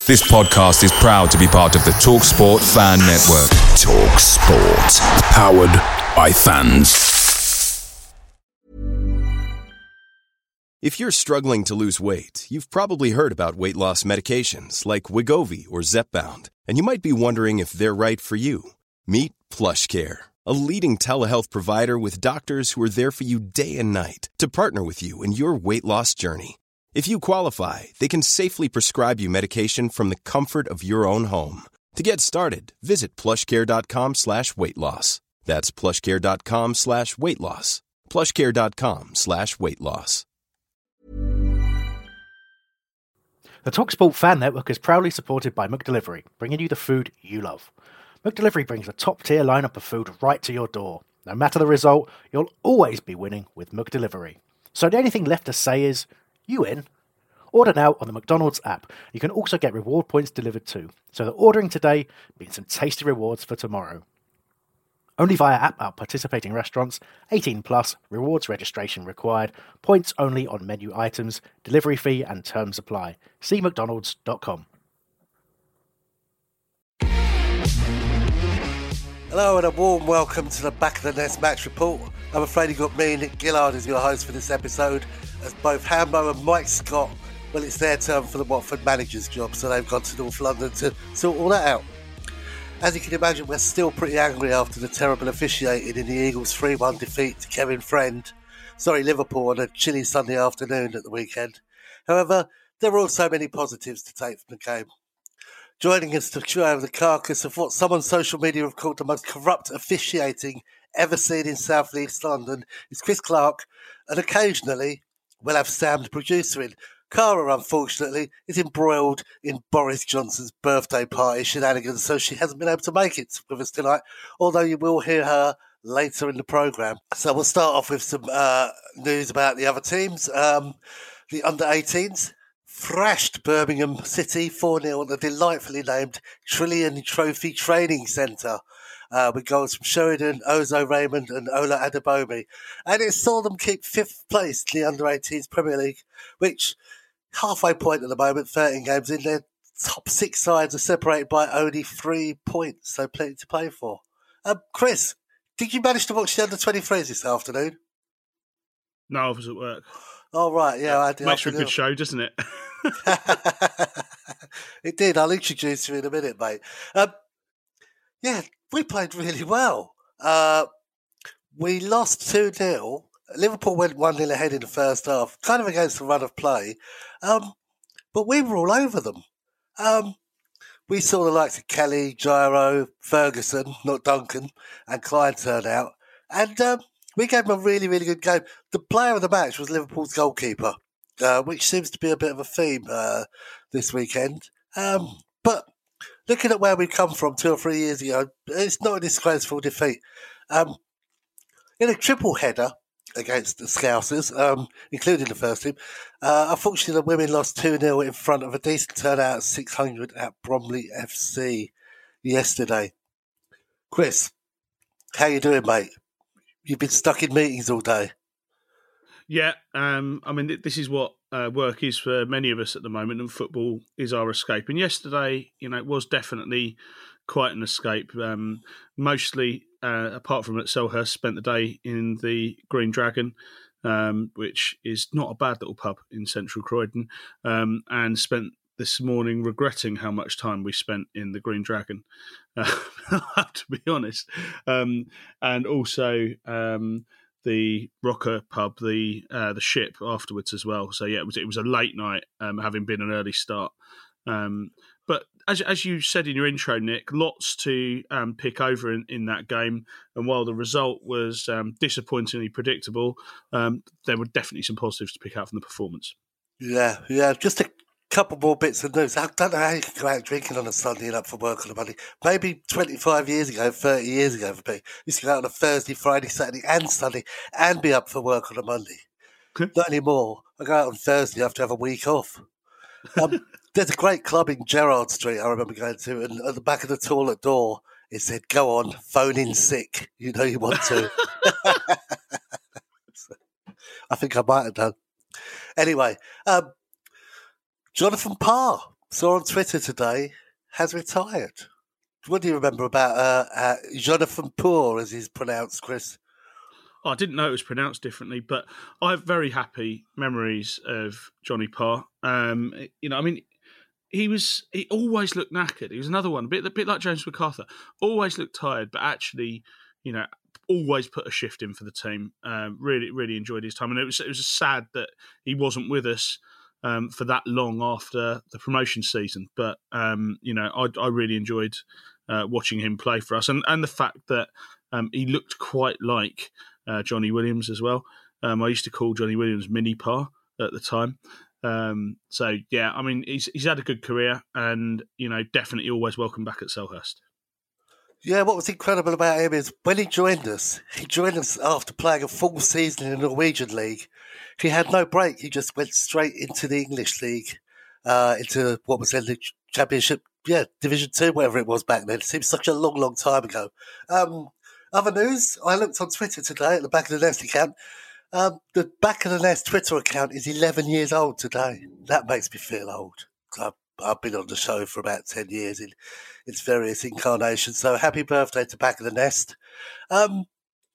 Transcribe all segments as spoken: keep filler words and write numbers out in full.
This podcast is proud to be part of the TalkSport Fan Network. TalkSport. Powered by fans. If you're struggling to lose weight, you've probably heard about weight loss medications like Wegovy or Zepbound, and you might be wondering if they're right for you. Meet PlushCare, a leading telehealth provider with doctors who are there for you day and night to partner with you in your weight loss journey. If you qualify, they can safely prescribe you medication from the comfort of your own home. To get started, visit plushcare.com slash weight loss. That's plushcare.com slash weight loss. plushcare.com slash weight loss. The TalkSport Fan Network is proudly supported by McDelivery, bringing you the food you love. McDelivery brings a top-tier lineup of food right to your door. No matter the result, you'll always be winning with McDelivery. So the only thing left to say is, you in? Order now on the McDonald's app. You can also get reward points delivered too. So that ordering today means some tasty rewards for tomorrow. Only via app at participating restaurants. eighteen plus, rewards registration required. Points only on menu items. Delivery fee and terms apply. See mcdonalds dot com. Hello and a warm welcome to the Back of the Nest match report. I'm afraid you got me, Nick Gillard, as your host for this episode, as both Hambo and Mike Scott, well, it's their turn for the Watford manager's job, so they've gone to North London to sort all that out. As you can imagine, we're still pretty angry after the terrible officiating in the Eagles' three one defeat to Kevin Friend, sorry, Liverpool, on a chilly Sunday afternoon at the weekend. However, there are also many positives to take from the game. Joining us to chew over the carcass of what some on social media have called the most corrupt officiating ever seen in South East London is Chris Clark, and occasionally we'll have Sam, the producer, in. Cara, unfortunately, is embroiled in Boris Johnson's birthday party shenanigans, so she hasn't been able to make it with us tonight, although you will hear her later in the programme. So we'll start off with some uh, news about the other teams. Um, the under eighteens thrashed Birmingham City four nil at the delightfully named Trillion Trophy Training Centre, uh, with goals from Sheridan, Ozo Raymond and Ola Adebayomi. And it saw them keep fifth place in the under eighteens Premier League, which, halfway point at the moment, thirteen games in, their top six sides are separated by only three points, so plenty to play for. Um, Chris, did you manage to watch the under twenty-threes this afternoon? No, I was at work. Oh, right, yeah. I did. Makes for a good show, doesn't it? It did. I'll introduce you in a minute, mate. Um, yeah, we played really well. Uh, we lost two nil. Liverpool went one nil ahead in the first half, kind of against the run of play. Um, but we were all over them. Um, we saw the likes of Kelly, Gyro, Ferguson, not Duncan, and Klein turn out. And um, we gave them a really, really good game. The player of the match was Liverpool's goalkeeper, uh, which seems to be a bit of a theme uh, this weekend. Um, but looking at where we come from two or three years ago, it's not a disgraceful defeat. Um, in a triple header against the Scousers, um, including the first team, uh, unfortunately the women lost two nil in front of a decent turnout of six hundred at Bromley F C yesterday. Chris, how you doing, mate? You've been stuck in meetings all day. Yeah, um, I mean, this is what uh, work is for many of us at the moment, and football is our escape. And yesterday, you know, it was definitely quite an escape. Um, mostly, uh, apart from at Selhurst, spent the day in the Green Dragon, um, which is not a bad little pub in central Croydon, um, and spent this morning regretting how much time we spent in the Green Dragon, uh, I have to be honest. Um, and also um, the Rocker pub, the uh, the Ship afterwards as well. So yeah, it was it was a late night, um, having been an early start. Um, but as as you said in your intro, Nick, lots to um, pick over in, in that game. And while the result was um, disappointingly predictable, um, there were definitely some positives to pick out from the performance. Yeah, yeah, just a couple more bits of news. I don't know how you can go out drinking on a Sunday and up for work on a Monday. Maybe twenty-five years ago, thirty years ago for me, used to go out on a Thursday, Friday, Saturday and Sunday and be up for work on a Monday. Not anymore. I go out on Thursday, I have to have a week off. Um, there's a great club in Gerrard Street I remember going to, and at the back of the toilet door it said, "Go on, phone in sick. You know you want to." I think I might have done. Anyway, um, Jonathan Parr saw on Twitter today, has retired. What do you remember about uh, uh, Jonathan Poor, as he's pronounced, Chris? Oh, I didn't know it was pronounced differently, but I have very happy memories of Johnny Parr. Um, you know, I mean, he was he always looked knackered. He was another one, a bit, a bit like James MacArthur. Always looked tired, but actually, you know, always put a shift in for the team. Um, really, really enjoyed his time, and it was it was sad that he wasn't with us um, for that long after the promotion season. But um, you know, I, I really enjoyed uh, watching him play for us, and and the fact that um, he looked quite like Uh, Johnny Williams as well. Um, I used to call Johnny Williams Mini Parr at the time. Um, so yeah, I mean, he's he's had a good career, and you know, definitely always welcome back at Selhurst. Yeah, what was incredible about him is when he joined us, he joined us after playing a full season in the Norwegian League. He had no break. He just went straight into the English League, uh, into what was then the Championship, yeah, Division Two, whatever it was back then. It seems such a long, long time ago. Um, Other news, I looked on Twitter today at the Back of the Nest account. Um, the Back of the Nest Twitter account is eleven years old today. That makes me feel old. I've, I've been on the show for about ten years in its various incarnations. So happy birthday to Back of the Nest. Um,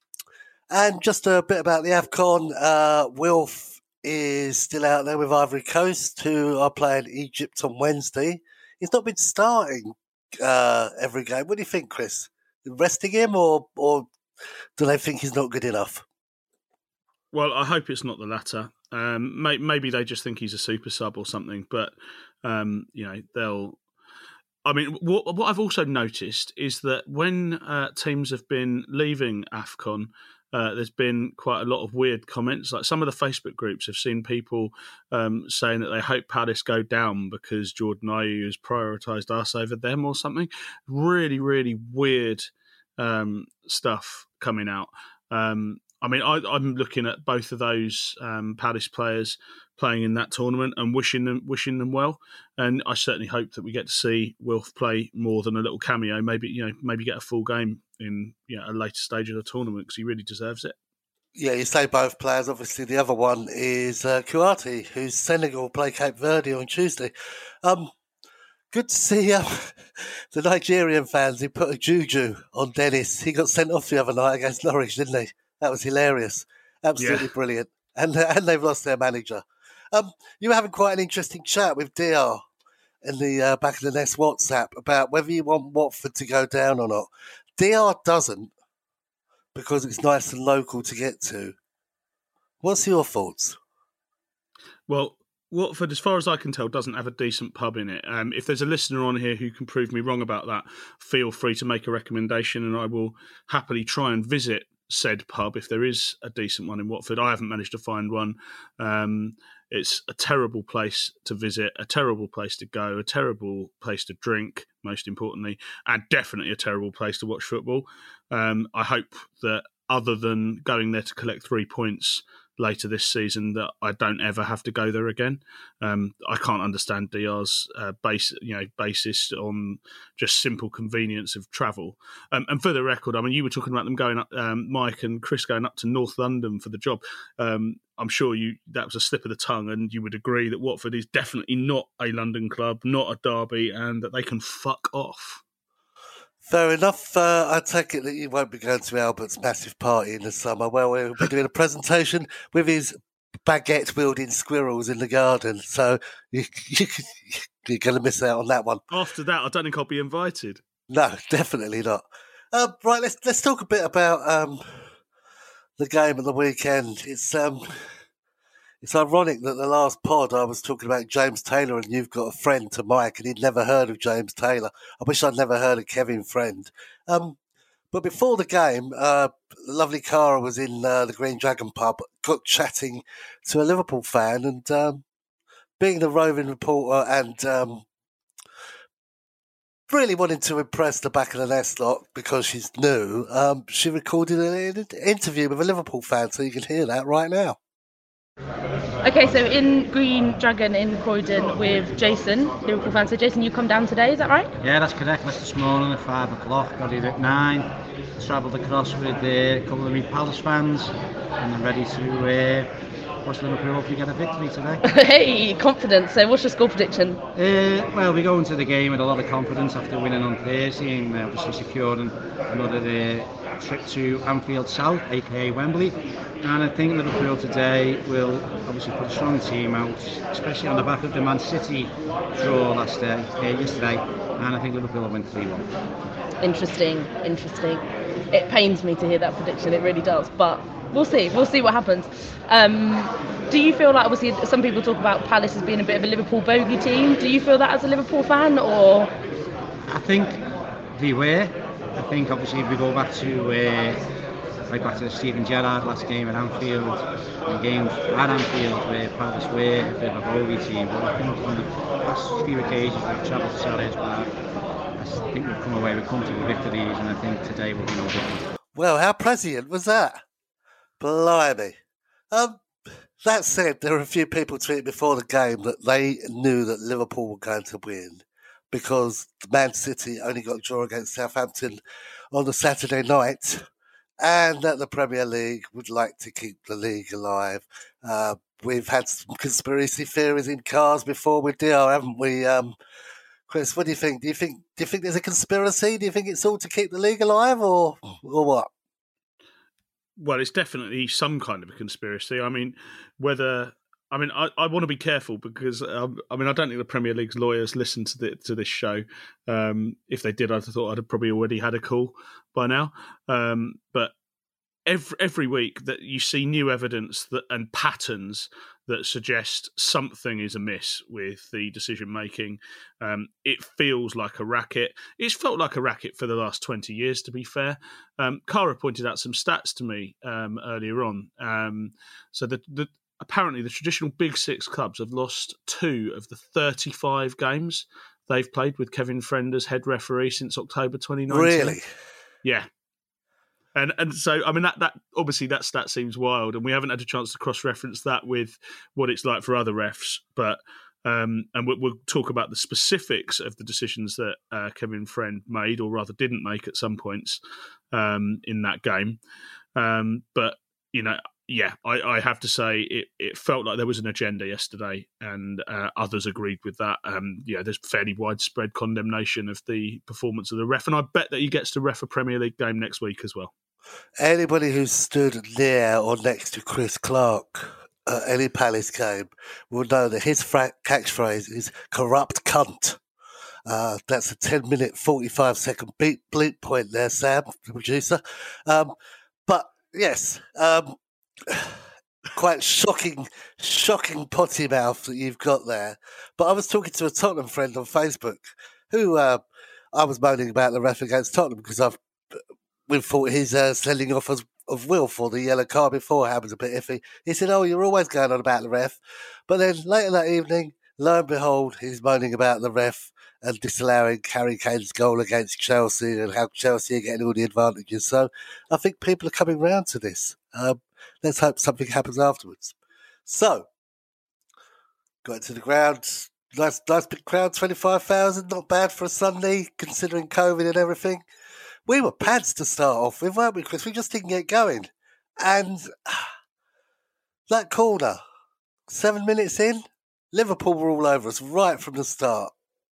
and just a bit about the AFCON. Uh, Wilf is still out there with Ivory Coast, who are playing Egypt on Wednesday. He's not been starting uh, every game. What do you think, Chris? Resting him, or or do they think he's not good enough? Well, I hope it's not the latter. Um, may, maybe they just think he's a super sub or something. But um, you know, they'll. I mean, what what I've also noticed is that when uh, teams have been leaving AFCON, uh, there's been quite a lot of weird comments. Like some of the Facebook groups have seen people um, saying that they hope Palace go down because Jordan Ayew has prioritised us over them or something. Really, really weird um, stuff coming out. Um, I mean, I, I'm looking at both of those um, Palace players playing in that tournament and wishing them wishing them well. And I certainly hope that we get to see Wilf play more than a little cameo. Maybe you know, maybe get a full game in you know, a later stage of the tournament because he really deserves it. Yeah, you say both players. Obviously, the other one is uh, Kouyaté, who's Senegal play Cape Verde on Tuesday. Um, good to see uh, the Nigerian fans who put a juju on Dennis. He got sent off the other night against Norwich, didn't he? That was hilarious. Absolutely yeah. Brilliant. And uh, and they've lost their manager. Um, you were having quite an interesting chat with D R in the uh, Back of the Nest WhatsApp about whether you want Watford to go down or not. D R doesn't, because it's nice and local to get to. What's your thoughts? Well, Watford, as far as I can tell, doesn't have a decent pub in it. Um, if there's a listener on here who can prove me wrong about that, feel free to make a recommendation and I will happily try and visit said pub if there is a decent one in Watford. I haven't managed to find one. Um, it's a terrible place to visit, a terrible place to go, a terrible place to drink, most importantly, and definitely a terrible place to watch football. Um, I hope that other than going there to collect three points later this season, that I don't ever have to go there again. Um, I can't understand D R's uh, base, you know, basis on just simple convenience of travel. Um, and for the record, I mean, you were talking about them going up, um, Mike and Chris going up to North London for the job. Um, I'm sure you that was a slip of the tongue, and you would agree that Watford is definitely not a London club, not a derby, and that they can fuck off. Fair enough. Uh, I take it that you won't be going to Albert's massive party in the summer, where we'll be doing a presentation with his baguette-wielding squirrels in the garden. So you, you, you're going to miss out on that one. After that, I don't think I'll be invited. No, definitely not. Uh, right, let's let's talk a bit about um, the game of the weekend. It's um, it's ironic that the last pod I was talking about James Taylor and You've Got a Friend to Mike, and he'd never heard of James Taylor. I wish I'd never heard of Kevin Friend. Um, but before the game, uh, lovely Cara was in uh, the Green Dragon pub, got chatting to a Liverpool fan, and um, being the roving reporter and um, really wanting to impress the Back of the Nest lot because she's new, um, she recorded an interview with a Liverpool fan, so you can hear that right now. Okay, so in Green Dragon in Croydon with Jason, Liverpool fan. So Jason, you come down today, is that right? Yeah, that's correct. Left this morning at five o'clock, got here at nine. Travelled across with uh, a couple of me Palace fans, and I'm ready to uh, course, Liverpool hopefully get a victory today. Hey, confidence. So what's your score prediction? Uh, well, we go into the game with a lot of confidence after winning on Thursday and uh, obviously securing another uh, trip to Anfield South, aka Wembley. And I think Liverpool today will obviously put a strong team out, especially on the back of the Man City draw last day, uh, yesterday. And I think Liverpool will win three one. Interesting, interesting. It pains me to hear that prediction, it really does. But we'll see, we'll see what happens. Um, do you feel like, obviously, some people talk about Palace as being a bit of a Liverpool bogey team. Do you feel that as a Liverpool fan, or...? I think they were. I think, obviously, if we go back to... Uh, Right back to the Steven Gerrard last game at Anfield, and games at Anfield where Palace were a bit of a bogey team. But I think on the past few occasions we've travelled to Selhurst Park, I think we've come away with comfortable victories, and I think today will be no different. Well, how prescient was that? Blimey. Um, that said, there were a few people tweeting before the game that they knew that Liverpool were going to win because Man City only got a draw against Southampton on the Saturday night. And that the Premier League would like to keep the league alive. Uh, we've had some conspiracy theories in cars before with D R, haven't we? Um, Chris, what do you think? Do you think do you think there's a conspiracy? Do you think it's all to keep the league alive, or or what? Well, it's definitely some kind of a conspiracy. I mean, whether I mean, I, I want to be careful because um, I mean, I don't think the Premier League's lawyers listen to the, to this show. Um, if they did, I thought I'd have probably already had a call by now. Um, but every every week that you see new evidence that and patterns that suggest something is amiss with the decision making, um, it feels like a racket. It's felt like a racket for the last twenty years, to be fair. Um, Cara pointed out some stats to me um, earlier on. Um, so the the Apparently, the traditional Big Six clubs have lost two of the thirty-five games they've played with Kevin Friend as head referee since October twenty nineteen. Really? Yeah. And and so, I mean, that, that obviously that stat seems wild, and we haven't had a chance to cross-reference that with what it's like for other refs. But um, and we'll, we'll talk about the specifics of the decisions that uh, Kevin Friend made, or rather didn't make at some points um, in that game. Um, but, you know, yeah, I, I have to say it, it felt like there was an agenda yesterday, and uh, others agreed with that. Um, yeah, there's fairly widespread condemnation of the performance of the ref, and I bet that he gets to ref a Premier League game next week as well. Anybody who stood near or next to Chris Clark at any Palace game will know that his fra- catchphrase is "corrupt cunt." Uh, that's a ten minute, forty-five second beat bleep point there, Sam, the producer. Um, but yes, um, quite shocking, shocking potty mouth that you've got there. But I was talking to a Tottenham friend on Facebook who uh, I was moaning about the ref against Tottenham because I've we thought his uh, sending off of, of Will for the yellow card beforehand was a bit iffy. He said, "Oh, you're always going on about the ref," but then later that evening, lo and behold, he's moaning about the ref and disallowing Harry Kane's goal against Chelsea and how Chelsea are getting all the advantages. So I think people are coming round to this. Um, let's hope something happens afterwards. So, got into the ground. Nice, nice big crowd, twenty-five thousand. Not bad for a Sunday, considering COVID and everything. We were pads to start off with, weren't we, Chris? We just didn't get going. And that corner, seven minutes in, Liverpool were all over us right from the start.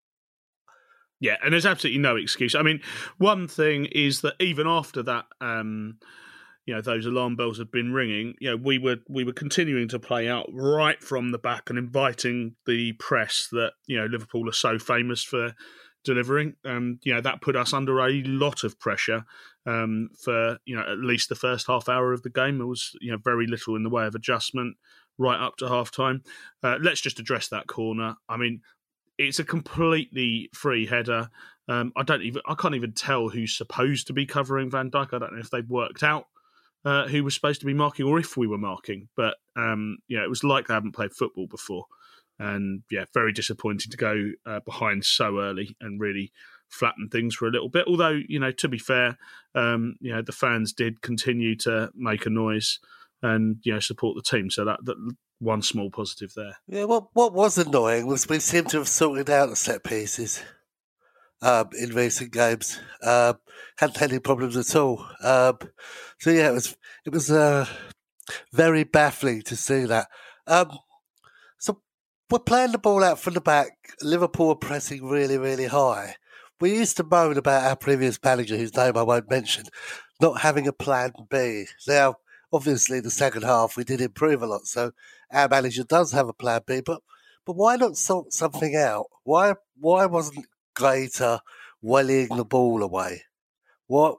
Yeah, and there's absolutely no excuse. I mean, one thing is that even after that, um, you know, those alarm bells had been ringing, you know, we were we were continuing to play out right from the back and inviting the press that, you know, Liverpool are so famous for delivering. And, you know, that put us under a lot of pressure um, for, you know, at least the first half hour of the game. There was, you know, very little in the way of adjustment right up to half time. Uh, let's just address that corner. I mean, it's a completely free header. Um, I don't even, I can't even tell who's supposed to be covering Van Dijk. I don't know if they've worked out uh, who was supposed to be marking or if we were marking. But um, yeah, it was like they haven't played football before. And yeah, very disappointing to go uh, behind so early and really flatten things for a little bit. Although, you know, to be fair, um, you know, the fans did continue to make a noise and, you know, support the team. So that, that one small positive there. Yeah, what what was annoying was we seem to have sorted out the set pieces um, in recent games. Um, hadn't had any problems at all. Um, so yeah, it was it was uh, very baffling to see that. Um, so we're playing the ball out from the back. Liverpool are pressing really, really high. We used to moan about our previous manager, whose name I won't mention, not having a plan B. Now, obviously, the second half we did improve a lot, so our manager does have a plan B. But but why not sort something out? Why why wasn't Gaeta wellying the ball away? What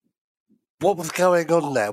what was going on now?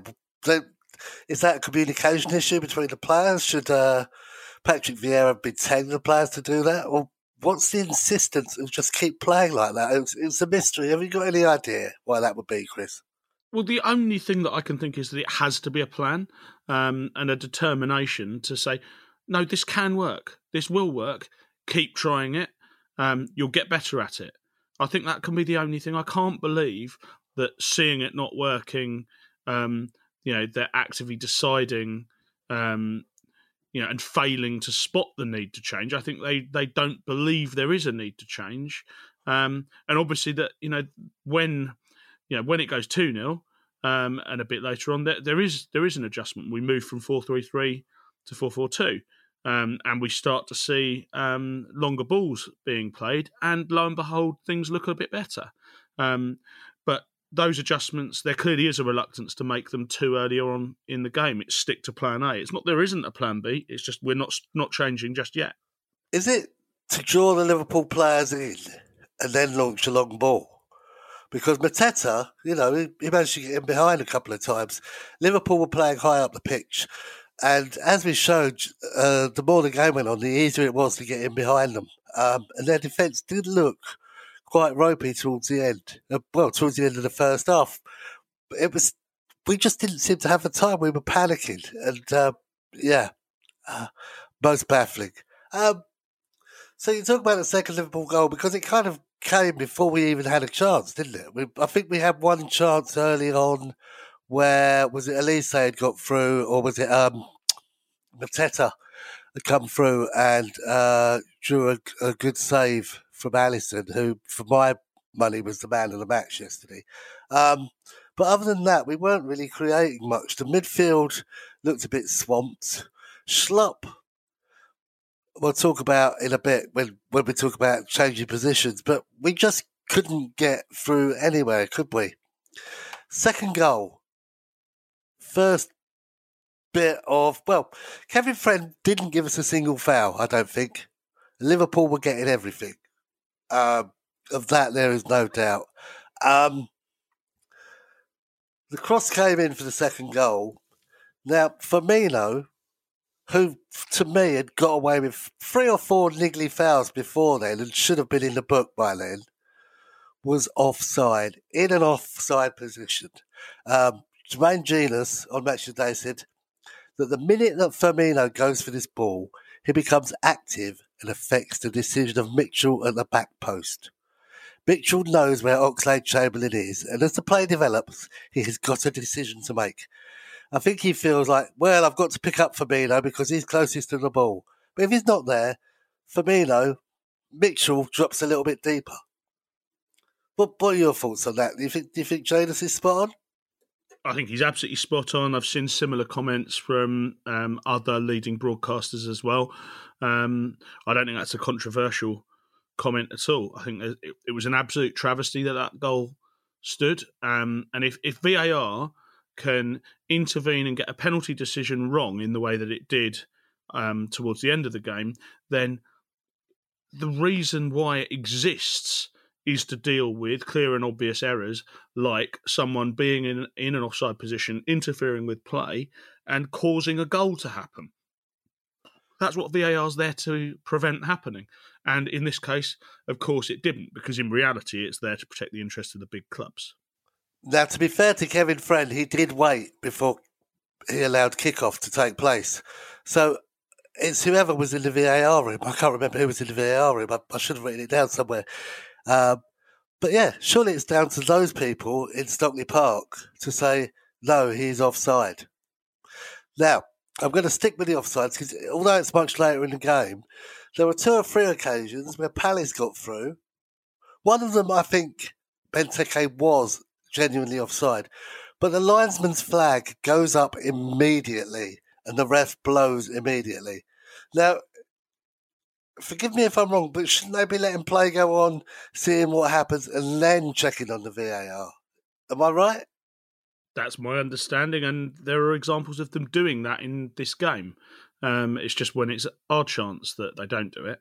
Is that a communication issue between the players? Should uh, Patrick Vieira have been telling the players to do that? Or what's the insistence of just keep playing like that? It's, it's a mystery. Have you got any idea why that would be, Chris? Well, the only thing that I can think is that it has to be a plan um, and a determination to say, no, this can work. This will work. Keep trying it. Um, you'll get better at it. I think that can be the only thing. I can't believe that seeing it not working, um, you know, they're actively deciding, um, you know, and failing to spot the need to change. I think they, they don't believe there is a need to change. Um, and obviously that, you know, when, you know, when it goes two nil um, and a bit later on, there, there is there is an adjustment. We move from four three three to four four two. Um, and we start to see um, longer balls being played, and lo and behold, things look a bit better. Um, but those adjustments, there clearly is a reluctance to make them too earlier on in the game. It's stick to plan A. It's not there isn't a plan B. It's just we're not not changing just yet. Is it to draw the Liverpool players in and then launch a long ball? Because Mateta, you know, he, he managed to get in behind a couple of times. Liverpool were playing high up the pitch. And as we showed, uh, the more the game went on, the easier it was to get in behind them. Um, and their defence did look quite ropey towards the end. Uh, well, towards the end of the first half. It was we just didn't seem to have the time. We were panicking. And, uh, yeah, uh, most baffling. Um, so you talk about the second Liverpool goal because it kind of came before we even had a chance, didn't it? We, I think we had one chance early on where, was it Elise had got through, or was it um, Mateta had come through and uh, drew a, a good save from Alisson, who, for my money, was the man of the match yesterday. Um, but other than that, we weren't really creating much. The midfield looked a bit swamped. Schlupp, we'll talk about in a bit when, when we talk about changing positions, but we just couldn't get through anywhere, could we? Second goal. First bit of, well, Kevin Friend didn't give us a single foul, I don't think. Liverpool were getting everything. Um, of that, there is no doubt. Um, the cross came in for the second goal. Now, Firmino, who to me had got away with three or four niggly fouls before then and should have been in the book by then, was offside, in an offside position. Um, Jermaine Genius on Match of the Day said that the minute that Firmino goes for this ball, he becomes active and affects the decision of Mitchell at the back post. Mitchell knows where Oxlade-Chamberlain is, and as the play develops, he has got a decision to make. I think he feels like, well, I've got to pick up Firmino because he's closest to the ball. But if he's not there, Firmino, Mitchell drops a little bit deeper. What, what are your thoughts on that? Do you think, do you think Janus is spot on? I think he's absolutely spot on. I've seen similar comments from um, other leading broadcasters as well. Um, I don't think that's a controversial comment at all. I think it, it was an absolute travesty that that goal stood. Um, and if, if V A R can intervene and get a penalty decision wrong in the way that it did um, towards the end of the game, then the reason why it exists is to deal with clear and obvious errors, like someone being in, in an offside position, interfering with play, and causing a goal to happen. That's what V A R is there to prevent happening. And in this case, of course, it didn't, because in reality, it's there to protect the interests of the big clubs. Now, to be fair to Kevin Friend, he did wait before he allowed kickoff to take place. So it's whoever was in the V A R room. I can't remember who was in the V A R room. I, I should have written it down somewhere. Um, but yeah, surely it's down to those people in Stockley Park to say, no, he's offside. Now, I'm going to stick with the offsides because although it's much later in the game, there were two or three occasions where Palace got through. One of them, I think, Benteke was genuinely offside. But the linesman's flag goes up immediately and the ref blows immediately. Now, forgive me if I'm wrong, but shouldn't they be letting play go on, seeing what happens, and then checking on the V A R? Am I right? That's my understanding, and there are examples of them doing that in this game. Um, it's just when it's our chance that they don't do it.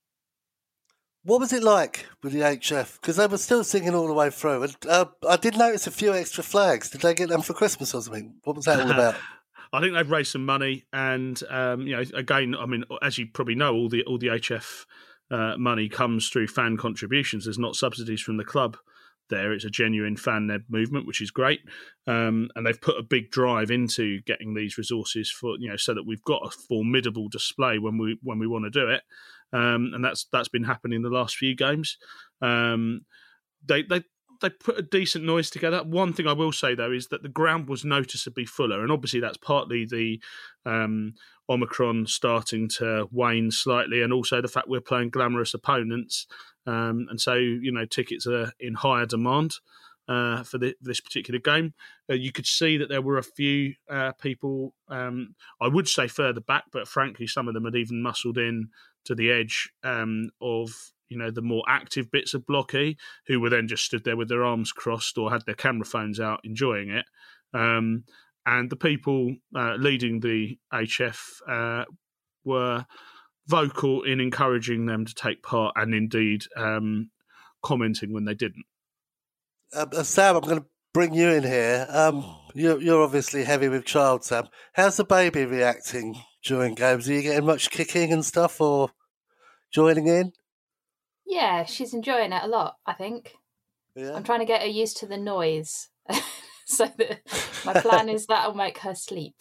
What was it like with the H F? Because they were still singing all the way through. And uh, I did notice a few extra flags. Did they get them for Christmas or something? What was that all about? I think they've raised some money, and um, you know, again, I mean, as you probably know, all the all the H F uh, money comes through fan contributions. There's not subsidies from the club. There, it's a genuine fan-led movement, which is great, um, and they've put a big drive into getting these resources for you know, so that we've got a formidable display when we when we want to do it, um, and that's that's been happening the last few games. Um, they they. They put a decent noise together. One thing I will say, though, is that the ground was noticeably fuller. And obviously that's partly the um, Omicron starting to wane slightly, and also the fact we're playing glamorous opponents. Um, and so, you know, tickets are in higher demand uh, for the, this particular game. Uh, you could see that there were a few uh, people, um, I would say further back, but frankly, some of them had even muscled in to the edge um, of... you know, the more active bits of Block E, who were then just stood there with their arms crossed or had their camera phones out enjoying it. Um, and the people uh, leading the H F uh, were vocal in encouraging them to take part and indeed um, commenting when they didn't. Uh, uh, Sam, I'm going to bring you in here. Um, you're, you're obviously heavy with child, Sam. How's the baby reacting during games? Are you getting much kicking and stuff or joining in? Yeah, she's enjoying it a lot, I think. Yeah. I'm trying to get her used to the noise. So that my plan is that'll make her sleep.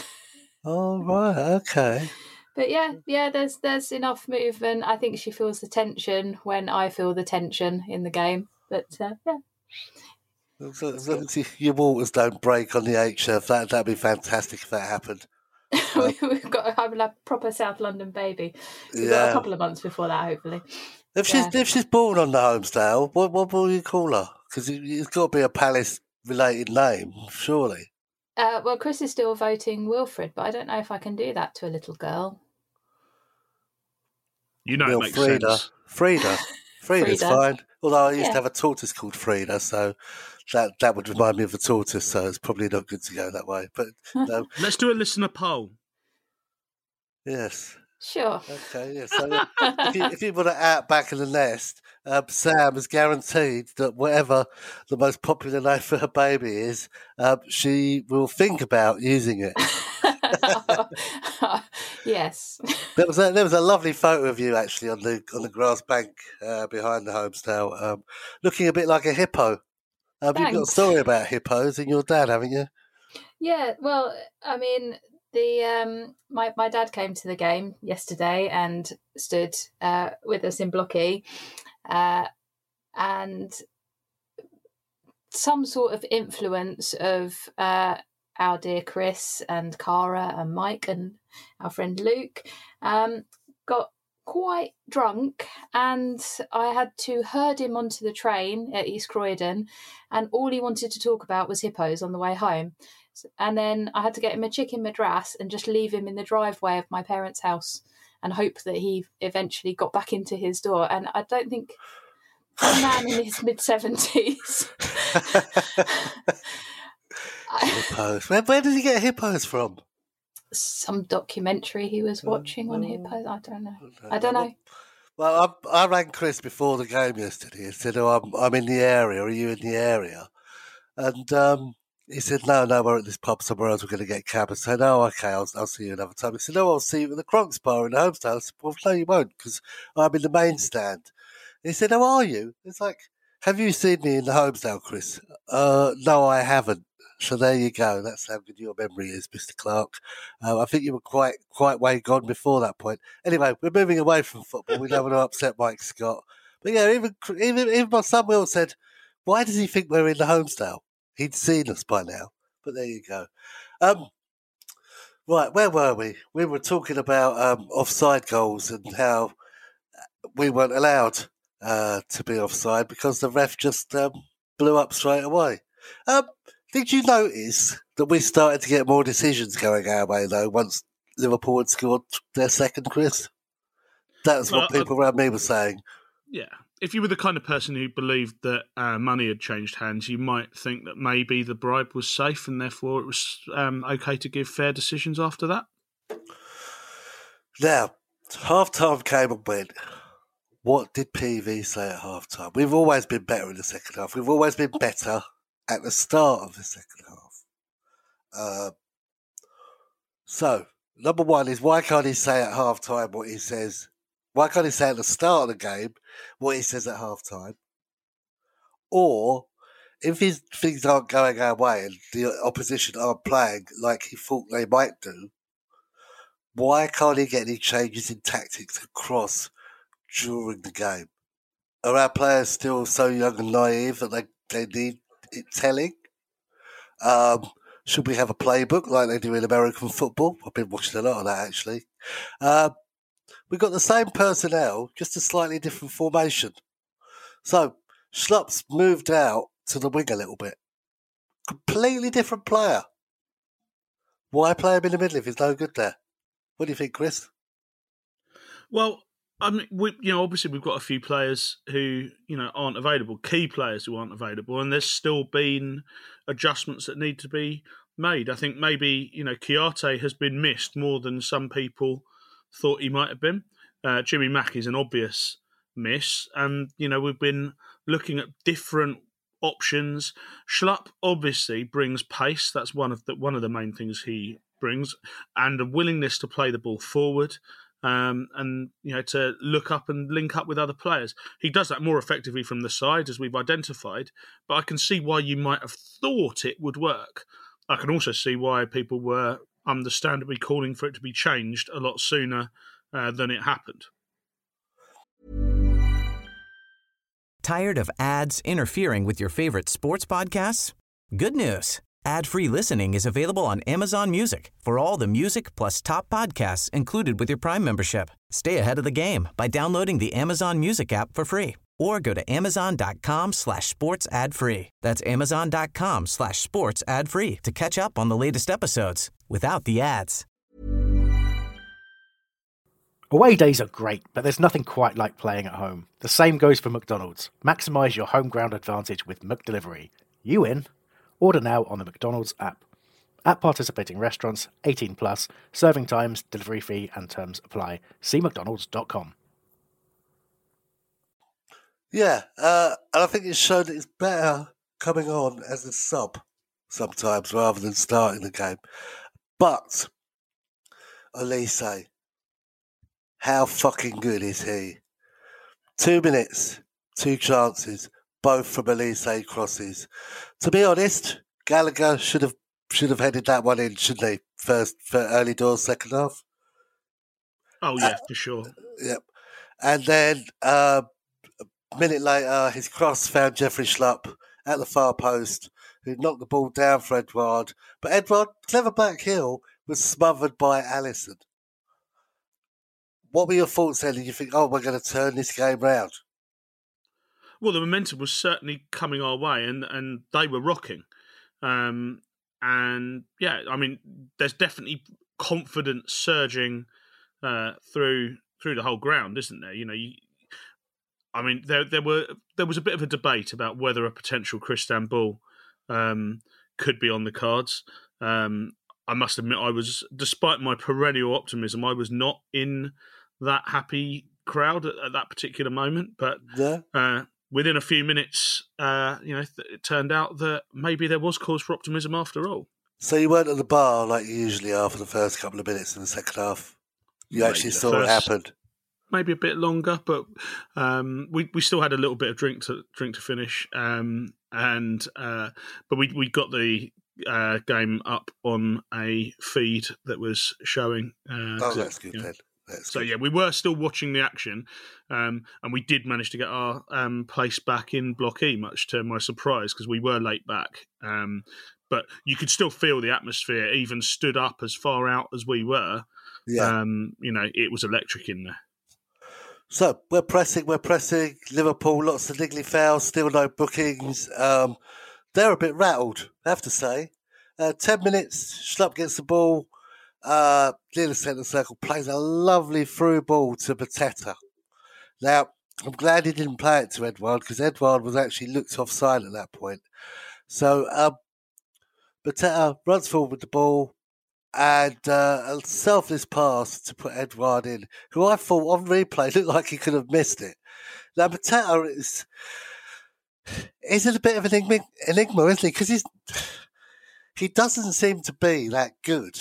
Oh, right, okay. But yeah, yeah, there's there's enough movement. I think she feels the tension when I feel the tension in the game. But uh, yeah. As long as your waters don't break on the H F, that, that'd be fantastic if that happened. We've got to have a proper South London baby. We've yeah. got a couple of months before that, hopefully. If yeah. she's if she's born on the Holmesdale, what what will you call her? Because it, it's got to be a Palace-related name, surely. Uh, well, Chris is still voting Wilfred, but I don't know if I can do that to a little girl. You know, Wil- it makes Frida. sense. Frida. Frida's Frida. fine. Although I used Yeah. to have a tortoise called Frida, so that that would remind me of a tortoise. So it's probably not good to go that way. But no, Let's do a listener poll. yes. Sure. Okay, yeah. So if, you, if you want to out back in the nest, um, Sam is guaranteed that whatever the most popular name for her baby is, um, she will think about using it. Yes. There was a, there was a lovely photo of you actually on the on the grass bank uh, behind the Holmesdale, um, looking a bit like a hippo. Um, you've got a Thanks. story about hippos in your dad, haven't you? Yeah, well, I mean, the um, my my dad came to the game yesterday and stood uh, with us in Block E, uh, and some sort of influence of uh, our dear Chris and Cara and Mike and our friend Luke um, got quite drunk, and I had to herd him onto the train at East Croydon, and all he wanted to talk about was hippos on the way home. And then I had to get him a chicken madras and just leave him in the driveway of my parents' house and hope that he eventually got back into his door. And I don't think a man in his mid-seventies... Hippos. Where, where did he get hippos from? Some documentary he was watching on hippos. I don't know. I don't know. Well, I, I rang Chris before the game yesterday. He said, "Oh, I'm I'm in the area. Are you in the area?" And um, he said, "No, no, we're at this pub somewhere else. We're going to get a cab." I said, "Oh, okay, I'll I'll see you another time." He said, "No, I'll see you at the Crocs bar in the Homestead." I said, "Well, no, you won't, because I'm in the main stand." He said, "Oh, are you?" It's like, "Have you seen me in the Homestead, Chris?" Uh, no, I haven't. So there you go. That's how good your memory is, Mister Clark. Uh, I think you were quite quite way gone before that point. Anyway, we're moving away from football. We don't want to upset Mike Scott. But yeah, even even even my son Will said, "Why does he think we're in the Homestead? He'd seen us by now." But there you go. Um, right, where were we? We were talking about um, offside goals and how we weren't allowed uh, to be offside because the ref just um, blew up straight away. Um, Did you notice that we started to get more decisions going our way, though, once Liverpool had scored their second, Chris? That was what Well, people around me were saying. Yeah. If you were the kind of person who believed that uh, money had changed hands, you might think that maybe the bribe was safe and therefore it was um, okay to give fair decisions after that. Now, half-time came and went. What did P V say at half-time? We've always been better in the second half. We've always been better at the start of the second half. Uh, so, number one is, why can't he say at half-time what he says? Why can't he say at the start of the game what he says at half-time? Or, if his things aren't going our way and the opposition aren't playing like he thought they might do, why can't he get any changes in tactics across during the game? Are our players still so young and naive that they, they need it telling? Um, should we have a playbook like they do in American football? I've been watching a lot of that, actually. Um, we've got the same personnel, just a slightly different formation. So, Schlupp's moved out to the wing a little bit. Completely different player. Why play him in the middle if he's no good there? What do you think, Chris? Well, I mean, we, you know, obviously we've got a few players who, you know, aren't available, key players who aren't available, and there's still been adjustments that need to be made. I think maybe, you know, Kouyaté has been missed more than some people thought he might have been. Uh, Jimmy Mack is an obvious miss, and, you know, we've been looking at different options. Schlupp obviously brings pace. That's one of the one of the main things he brings, and a willingness to play the ball forward. Um, and, you know, to look up and link up with other players. He does that more effectively from the side, as we've identified, but I can see why you might have thought it would work. I can also see why people were understandably calling for it to be changed a lot sooner uh, than it happened. Tired of ads interfering with your favorite sports podcasts? Good news. Ad-free listening is available on Amazon Music for all the music plus top podcasts included with your Prime membership. Stay ahead of the game by downloading the Amazon Music app for free or go to amazon.com slash sports ad free. That's amazon.com slash sports ad free to catch up on the latest episodes without the ads. Away days are great, but there's nothing quite like playing at home. The same goes for McDonald's. Maximise your home ground advantage with McDelivery. You in? Order now on the McDonald's app. At participating restaurants, eighteen plus, serving times, delivery fee and terms apply. See mcdonalds dot com. Yeah, uh, and I think it's shown that it's better coming on as a sub sometimes rather than starting the game. But, Olise, how fucking good is he? Two minutes, two chances, both from Olise crosses. To be honest, Gallagher should have should have headed that one in, shouldn't he? First, for early doors, second half. Oh yeah, uh, for sure. Yep. And then uh, a minute later, his cross found Jeffrey Schlupp at the far post, who knocked the ball down for Edouard. But Edouard, clever back heel, was smothered by Alisson. What were your thoughts then? Did you think, oh, we're going to turn this game round? Well, the momentum was certainly coming our way, and, and they were rocking. Um, and, yeah, I mean, there's definitely confidence surging uh, through through the whole ground, isn't there? You know, you, I mean, there there were there was a bit of a debate about whether a potential Christian Bull um, could be on the cards. Um, I must admit, I was, despite my perennial optimism, I was not in that happy crowd at, at that particular moment. But Yeah. uh, within a few minutes, uh, you know, th- it turned out that maybe there was cause for optimism after all. So you weren't at the bar like you usually are for the first couple of minutes in the second half. You Maybe actually the saw what first- happened. Maybe a bit longer, but um, we we still had a little bit of drink to drink to finish, um, and uh, but we we got the uh, game up on a feed that was showing. Uh, Oh, so, that's good you know, then. That's So good. yeah, we were still watching the action, um, and we did manage to get our um, place back in Block E, much to my surprise, because we were late back. Um, but you could still feel the atmosphere, even stood up as far out as we were. Yeah. Um, you know, it was electric in there. So we're pressing, we're pressing. Liverpool, lots of niggly fouls, still no bookings. Um, they're a bit rattled, I have to say. Uh, ten minutes, Schlupp gets the ball, uh, near the centre circle, plays a lovely through ball to Mateta. Now, I'm glad he didn't play it to Edouard, because Edouard was actually looked offside at that point. So, um, Mateta runs forward with the ball, and uh, a selfless pass to put Edouard in, who I thought on replay looked like he could have missed it. Now, Mateta is, is a bit of an enigma, enigma isn't he? Because he's he doesn't seem to be that good,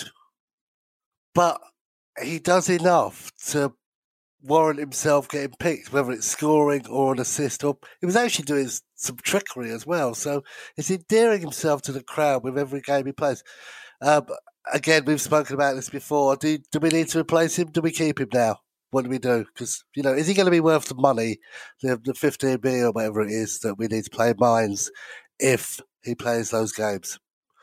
but he does enough to warrant himself getting picked, whether it's scoring or an assist. Or he was actually doing some trickery as well. So he's endearing himself to the crowd with every game he plays. Um, again, we've spoken about this before. Do do we need to replace him? Do we keep him now? What do we do? Because, you know, is he going to be worth the money, the, the fifteen million or whatever it is that we need to play Mines if he plays those games?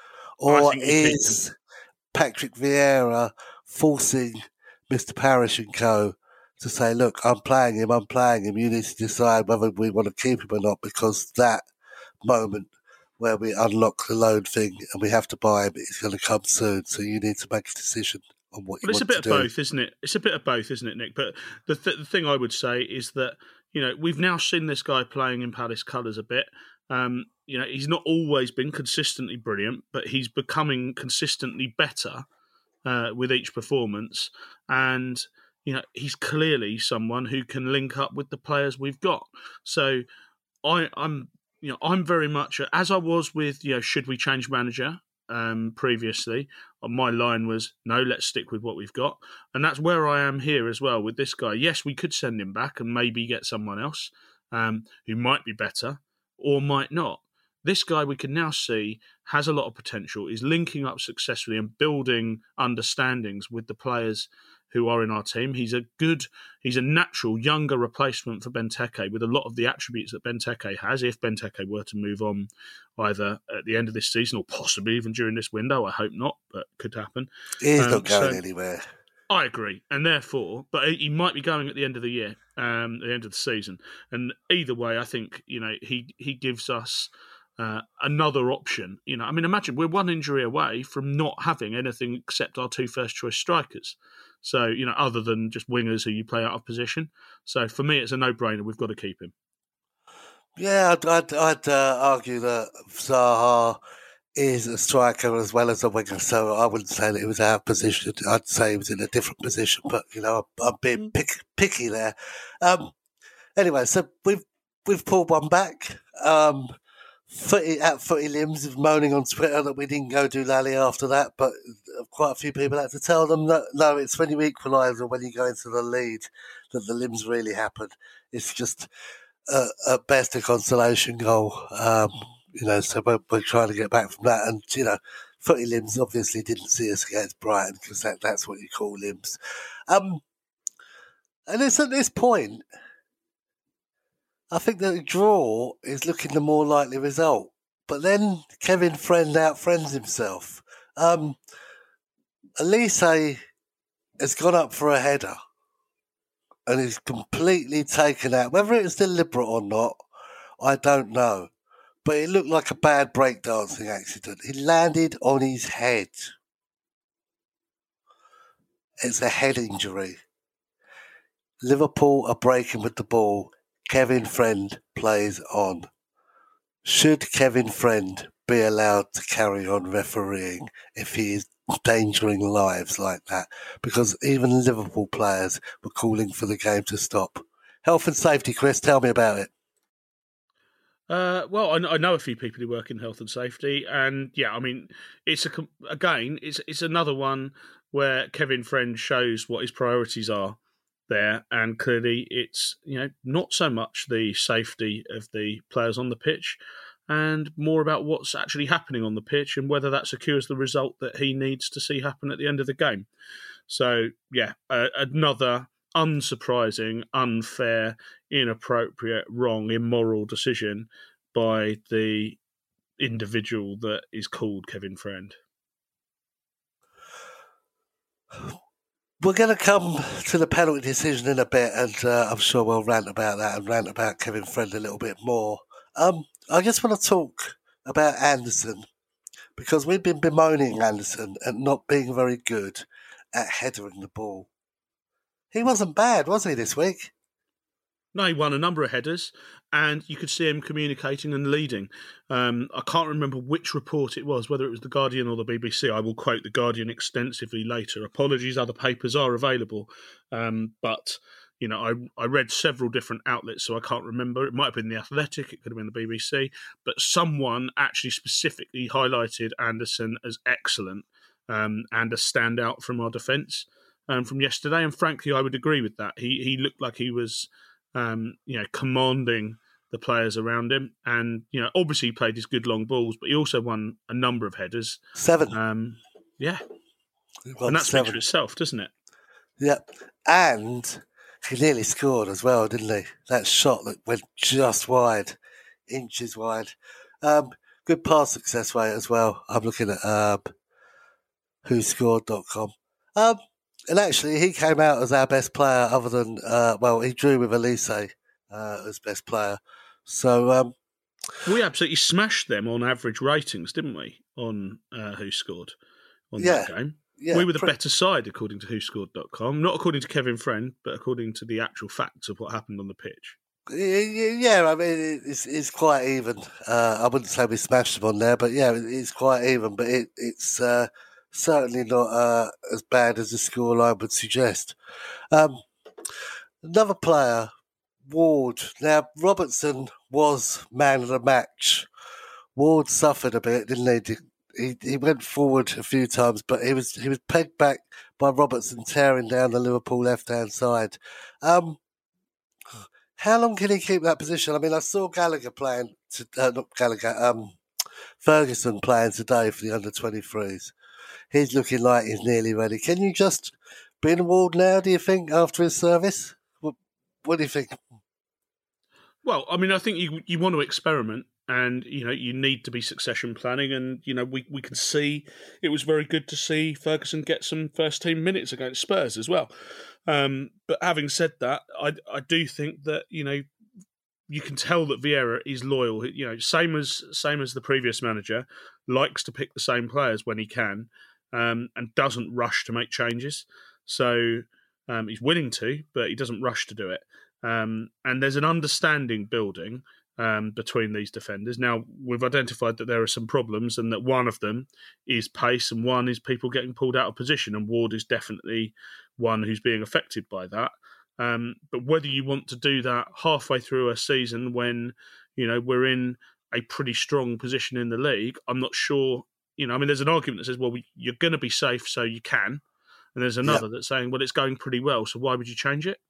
Or is Patrick Vieira forcing Mister Parrish and co to say, look, I'm playing him, I'm playing him, you need to decide whether we want to keep him or not, because that moment where we unlock the loan thing and we have to buy him is going to come soon, so you need to make a decision on what you well, it's want a bit to of do. both, isn't it? It's a bit of both, isn't it, Nick? But the, th- the thing I would say is that, you know, we've now seen this guy playing in Palace colours a bit. Um, you know, he's not always been consistently brilliant, but he's becoming consistently better uh, with each performance. And, you know, he's clearly someone who can link up with the players we've got. So I, I'm, you know, I'm very much, as I was with, you know, should we change manager um, previously, my line was, no, let's stick with what we've got. And that's where I am here as well with this guy. Yes, we could send him back and maybe get someone else um, who might be better or might not. This guy we can now see has a lot of potential, is linking up successfully and building understandings with the players who are in our team. He's a good, he's a natural younger replacement for Benteke with a lot of the attributes that Benteke has. If Benteke were to move on either at the end of this season or possibly even during this window, I hope not, but could happen. He's um, not going so, anywhere. I agree, and therefore, but he might be going at the end of the year, um, at the end of the season. And either way, I think, you know, he he gives us uh, another option. You know, I mean, imagine we're one injury away from not having anything except our two first choice strikers. So, you know, other than just wingers who you play out of position. So for me, it's a no brainer. We've got to keep him. Yeah, I'd I'd, I'd uh, argue that Zaha is a striker as well as a winger, so I wouldn't say that he was out of position. I'd say he was in a different position, but, you know, I'm, I'm being pick, picky there. Um, anyway, so we've we've pulled one back. Um, footy, at Footy Limbs is moaning on Twitter that we didn't go do Lally after that, but quite a few people had to tell them that, no, it's when you equalise or when you go into the lead that the limbs really happen. It's just, uh, at best, a consolation goal. Um, You know, so we're, we're trying to get back from that. And, you know, Footy Limbs obviously didn't see us against Brighton because that, that's what you call limbs. Um, and it's at this point, I think that a draw is looking the more likely result. But then Kevin Friend outfriends himself. Um, Elise has gone up for a header and he's completely taken out. Whether it was deliberate or not, I don't know. But it looked like a bad breakdancing accident. He landed on his head. It's a head injury. Liverpool are breaking with the ball. Kevin Friend plays on. Should Kevin Friend be allowed to carry on refereeing if he is endangering lives like that? Because even Liverpool players were calling for the game to stop. Health and safety, Chris, tell me about it. Uh, well, I, I know a few people who work in health and safety, and yeah, I mean, it's a again, it's it's another one where Kevin Friend shows what his priorities are there, and clearly, it's you know not so much the safety of the players on the pitch, and more about what's actually happening on the pitch and whether that secures the result that he needs to see happen at the end of the game. So, yeah, uh, another unsurprising, unfair, inappropriate, wrong, immoral decision by the individual that is called Kevin Friend. We're going to come to the penalty decision in a bit, and uh, I'm sure we'll rant about that and rant about Kevin Friend a little bit more. Um, I just want to talk about Anderson, because we've been bemoaning Anderson and not being very good at headering the ball. He wasn't bad, was he, this week? No, he won a number of headers, and you could see him communicating and leading. Um, I can't remember which report it was, whether it was The Guardian or the B B C. I will quote The Guardian extensively later. Apologies, other papers are available. Um, but, you know, I, I read several different outlets, so I can't remember. It might have been The Athletic, it could have been the B B C, but someone actually specifically highlighted Anderson as excellent um, and a standout from our defence um, from yesterday. And frankly, I would agree with that. He he looked like he was... Um, you know, commanding the players around him, and you know, obviously he played his good long balls, but he also won a number of headers. Seven. Um, yeah, and that speaks for itself, doesn't it? Yeah, and he nearly scored as well, didn't he? That shot that went just wide, inches wide. Um, good pass success rate as well. I'm looking at um, who scored dot com. Um, And actually, he came out as our best player other than, uh, well, he drew with Elise uh, as best player. So um, we absolutely smashed them on average ratings, didn't we, on uh, Who Scored on yeah, that game? Yeah, we were the pretty... better side, according to who scored dot com. Not according to Kevin Friend, but according to the actual facts of what happened on the pitch. Yeah, I mean, it's, it's quite even. Uh, I wouldn't say we smashed them on there, but yeah, it's quite even. But it, it's... Uh, certainly not uh, as bad as the scoreline would suggest. Um, another player, Ward. Now, Robertson was man of the match. Ward suffered a bit, didn't he? He he went forward a few times, but he was he was pegged back by Robertson tearing down the Liverpool left-hand side. Um, how long can he keep that position? I mean, I saw Gallagher playing, to, uh, not Gallagher, um, Ferguson playing today for the under twenty-threes. He's looking like he's nearly ready. Can you just bring Ward now, do you think, after his service? What, what do you think? Well, I mean, I think you you want to experiment and, you know, you need to be succession planning. And, you know, we, we can see it was very good to see Ferguson get some first-team minutes against Spurs as well. Um, but having said that, I, I do think that, you know, you can tell that Vieira is loyal. You know, same as same as the previous manager, likes to pick the same players when he can. Um, and doesn't rush to make changes. So um, he's willing to, but he doesn't rush to do it. Um, and there's an understanding building um, between these defenders. Now, we've identified that there are some problems and that one of them is pace and one is people getting pulled out of position. And Ward is definitely one who's being affected by that. Um, but whether you want to do that halfway through a season when, you know, we're in a pretty strong position in the league, I'm not sure. You know, I mean, there's an argument that says, well, you're going to be safe, so you can. And there's another yep. that's saying, well, it's going pretty well, so why would you change it?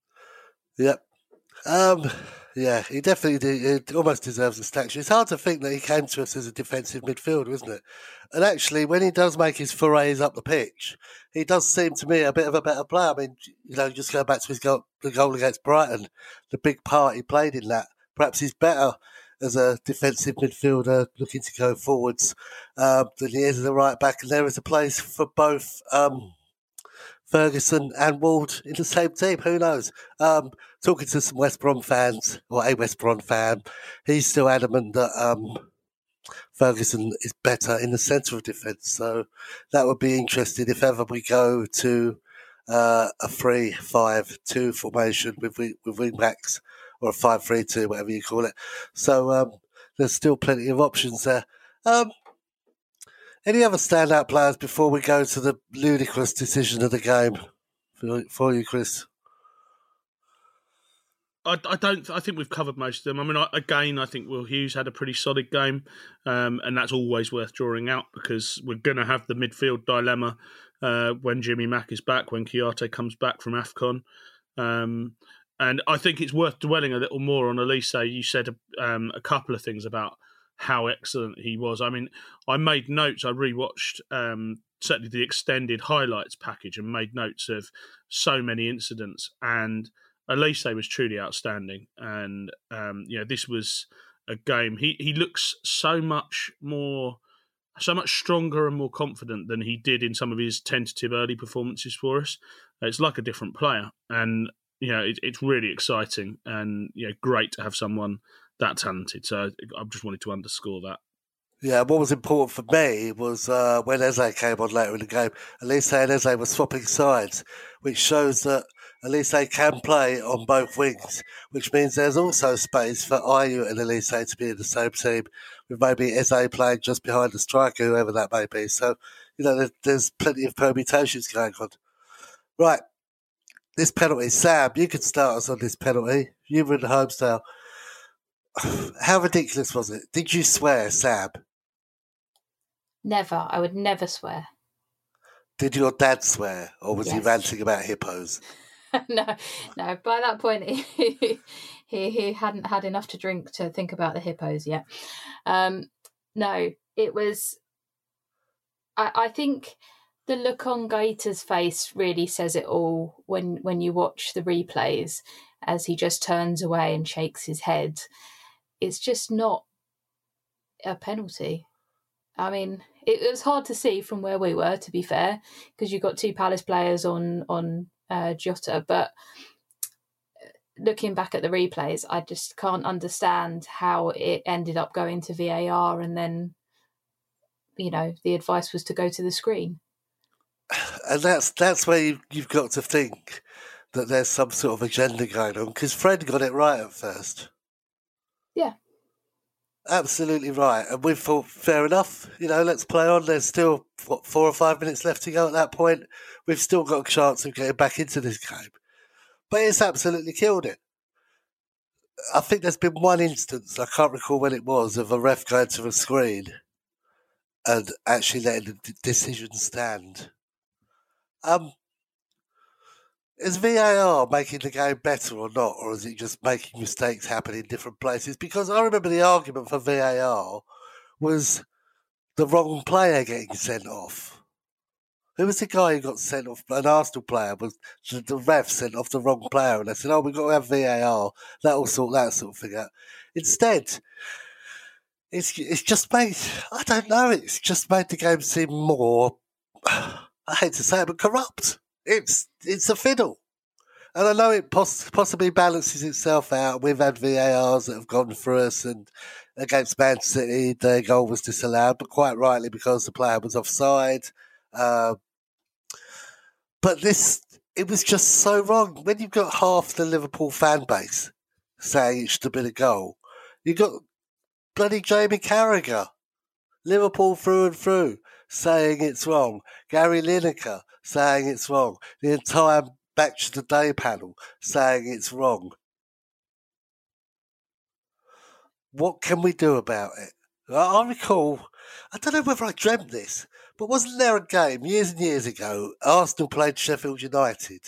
Yep. Um, yeah, he definitely did, he almost deserves a statue. It's hard to think that he came to us as a defensive midfielder, isn't it? And actually, when he does make his forays up the pitch, he does seem to me a bit of a better player. I mean, you know, just go back to his goal, the goal against Brighton, the big part he played in that. Perhaps he's better as a defensive midfielder looking to go forwards uh, than he is as a right back. And there is a place for both um, Ferguson and Ward in the same team. Who knows? Um, talking to some West Brom fans, or a West Brom fan, he's still adamant that um, Ferguson is better in the centre of defence. So that would be interesting if ever we go to uh, a three five two formation with, with wing backs. Or a five three two, whatever you call it. So um, there's still plenty of options there. Um, any other standout players before we go to the ludicrous decision of the game for, for you, Chris? I, I don't. I think we've covered most of them. I mean, I, again, I think Will Hughes had a pretty solid game, um, and that's always worth drawing out because we're going to have the midfield dilemma uh, when Jimmy Mack is back, when Kouyaté comes back from AFCON. Um, And I think it's worth dwelling a little more on Elise. You said um, a couple of things about how excellent he was. I mean, I made notes. I rewatched um, certainly the extended highlights package and made notes of so many incidents. And Elise was truly outstanding. And, um, you know, this was a game. He, he looks so much more, so much stronger and more confident than he did in some of his tentative early performances for us. It's like a different player. And, you know, it, it's really exciting and, you know, great to have someone that talented. So I just wanted to underscore that. Yeah, what was important for me was uh, when Eze came on later in the game, Elise and Eze were swapping sides, which shows that Elise can play on both wings, which means there's also space for Ayew and Elise to be in the same team, with maybe Eze playing just behind the striker, whoever that may be. So, you know, there's, there's plenty of permutations going on. Right, this penalty. Sam, you could start us on this penalty. You were in the home style. How ridiculous was it? Did you swear, Sam? Never. I would never swear. Did your dad swear, or was Yes. he ranting about hippos? no, no. By that point, he, he he hadn't had enough to drink to think about the hippos yet. Um, no, it was. I, I think the look on Gaeta's face really says it all when when you watch the replays, as he just turns away and shakes his head. It's just not a penalty. I mean, it, it was hard to see from where we were, to be fair, because you've got two Palace players on on uh, Jota. But looking back at the replays, I just can't understand how it ended up going to V A R, and then, you know, the advice was to go to the screen. And that's that's where you, you've got to think that there's some sort of agenda going on, because Fred got it right at first. Yeah. Absolutely right. And we thought, fair enough, you know, let's play on. There's still, what, four or five minutes left to go at that point. We've still got a chance of getting back into this game. But it's absolutely killed it. I think there's been one instance, I can't recall when it was, of a ref going to the screen and actually letting the d- decision stand. Um, Is V A R making the game better or not, or is it just making mistakes happen in different places? Because I remember the argument for V A R was the wrong player getting sent off. Who was the guy who got sent off? An Arsenal player. Was the, the ref sent off the wrong player, and they said, "Oh, we've got to have V A R. That'll sort that sort of thing out." Instead, it's it's just made. I don't know. It's just made the game seem more. I hate to say it, but corrupt. It's it's a fiddle. And I know it poss- possibly balances itself out. We've had V A Rs that have gone through us, and against Man City, their goal was disallowed, but quite rightly because the player was offside. Uh, but this, it was just so wrong. When you've got half the Liverpool fan base saying it should have been a goal, you've got bloody Jamie Carragher, Liverpool through and through, saying it's wrong. Gary Lineker saying it's wrong. The entire Match of the Day panel saying it's wrong. What can we do about it? I recall, I don't know whether I dreamt this, but wasn't there a game years and years ago, Arsenal played Sheffield United,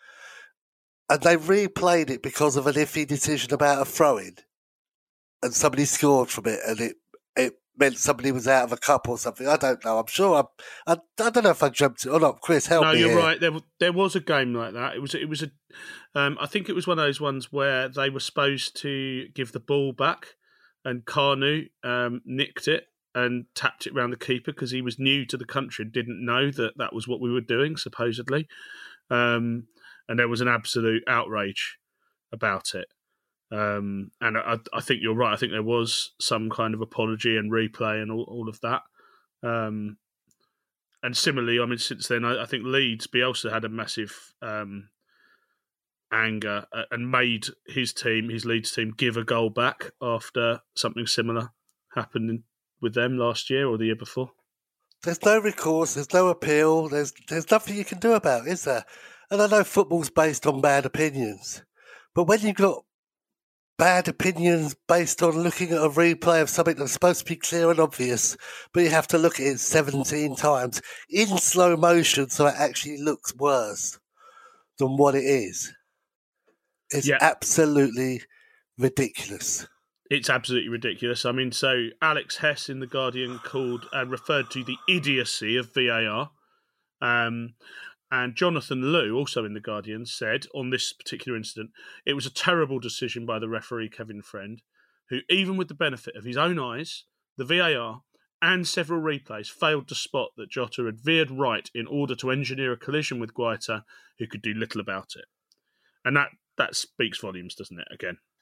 and they replayed it because of an iffy decision about a throw-in, and somebody scored from it, and it it meant somebody was out of a cup or something. I don't know. I'm sure. I, I, I don't know if I dreamt it or not. Chris, help no, me. No, you're here. right. There, there was a game like that. It was. It was a. Um, I think it was one of those ones where they were supposed to give the ball back, and Carnu um, nicked it and tapped it around the keeper because he was new to the country and didn't know that that was what we were doing, supposedly. Um, and there was an absolute outrage about it. Um, and I, I think you're right. I think there was some kind of apology and replay and all, all of that. Um, and similarly, I mean, since then, I, I think Leeds, Bielsa had a massive um, anger and made his team, his Leeds team, give a goal back after something similar happened with them last year or the year before. There's no recourse, there's no appeal, there's there's nothing you can do about it, is there? And I know football's based on bad opinions, but when you've got bad opinions based on looking at a replay of something that's supposed to be clear and obvious, but you have to look at it seventeen times in slow motion so it actually looks worse than what it is. It's yeah. absolutely ridiculous. It's absolutely ridiculous. I mean, so Alex Hess in The Guardian called and referred to the idiocy of V A R. Um, and Jonathan Liu, also in The Guardian, said on this particular incident, it was a terrible decision by the referee, Kevin Friend, who, even with the benefit of his own eyes, the V A R, and several replays, failed to spot that Jota had veered right in order to engineer a collision with Guaita, who could do little about it. And that, that speaks volumes, doesn't it, again?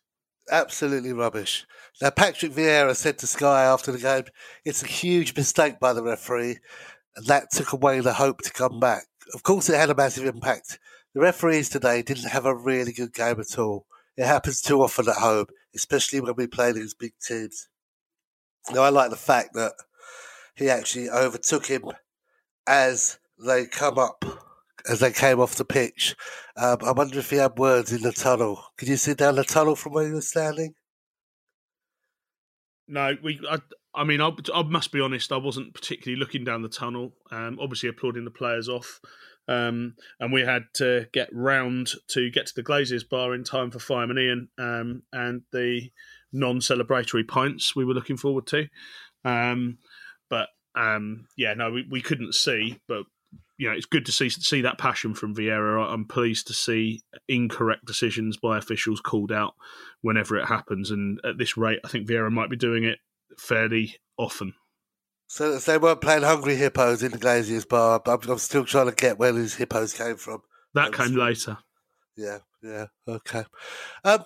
Absolutely rubbish. Now, Patrick Vieira said to Sky after the game, it's a huge mistake by the referee, and that took away the hope to come back. Of course, it had a massive impact. The referees today didn't have a really good game at all. It happens too often at home, especially when we play these big teams. Now, I like the fact that he actually overtook him as they come up, as they came off the pitch. Um, I wonder if he had words in the tunnel. Could you see down the tunnel from where you were standing? No, we. I, I mean, I, I must be honest. I wasn't particularly looking down the tunnel. Um, obviously, applauding the players off, um, and we had to get round to get to the Glazers bar in time for Fireman Ian um, and the non-celebratory pints we were looking forward to. Um, but um, yeah, no, we, we couldn't see. But you know, it's good to see see that passion from Vieira. I'm pleased to see incorrect decisions by officials called out whenever it happens. And at this rate, I think Vieira might be doing it fairly often. So, so they weren't playing Hungry Hippos in the Glaziers bar. I'm, I'm still trying to get where these hippos came from. That came later. Yeah, yeah, okay. Um,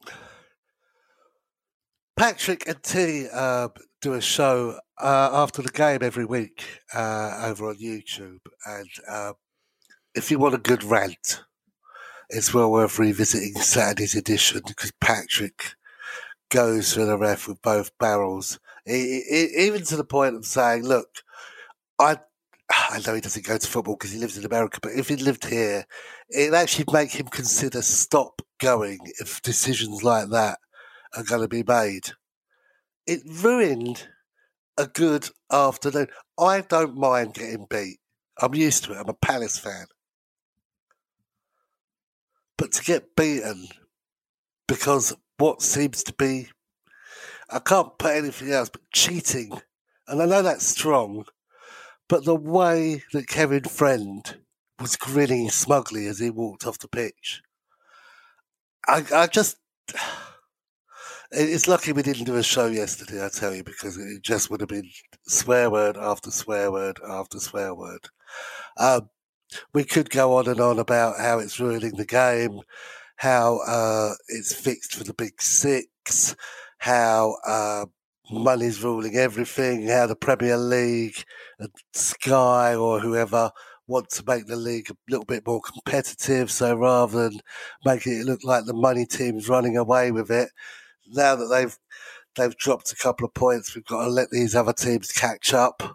Patrick and T uh, do a show uh, after the game every week uh, over on YouTube. And uh, if you want a good rant, it's well worth revisiting Saturday's edition because Patrick goes for the ref with both barrels. He, he, even to the point of saying, look, I I know he doesn't go to football because he lives in America, but if he lived here, it'd actually make him consider stop going if decisions like that are going to be made. It ruined a good afternoon. I don't mind getting beat. I'm used to it. I'm a Palace fan. But to get beaten because what seems to be, I can't put anything else, but cheating. And I know that's strong, but the way that Kevin Friend was grinning smugly as he walked off the pitch, I, I just... It's lucky we didn't do a show yesterday, I tell you, because it just would have been swear word after swear word after swear word. Um, we could go on and on about how it's ruining the game, how uh, it's fixed for the big six, how uh, money's ruling everything, how the Premier League and Sky or whoever want to make the league a little bit more competitive. So rather than making it look like the money team's running away with it, now that they've they've dropped a couple of points, we've got to let these other teams catch up.